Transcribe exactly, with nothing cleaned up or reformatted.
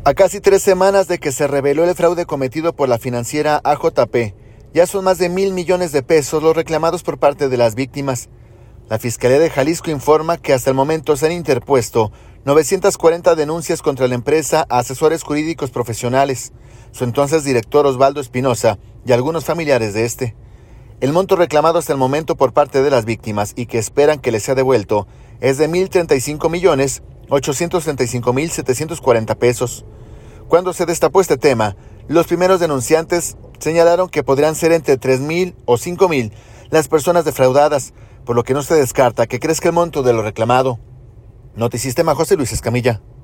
A casi tres semanas de que se reveló el fraude cometido por la financiera A J P, ya son más de mil millones de pesos los reclamados por parte de las víctimas. La Fiscalía de Jalisco informa que hasta el momento se han interpuesto novecientas cuarenta denuncias contra la empresa Asesores Jurídicos Profesionales, su entonces director Osvaldo Espinosa y algunos familiares de este. El monto reclamado hasta el momento por parte de las víctimas y que esperan que les sea devuelto es de mil treinta y cinco millones ochocientos treinta y cinco mil setecientos cuarenta pesos. Cuando se destapó este tema, los primeros denunciantes señalaron que podrían ser entre tres mil o cinco mil las personas defraudadas, por lo que no se descarta que crezca el monto de lo reclamado. Notisistema, José Luis Escamilla.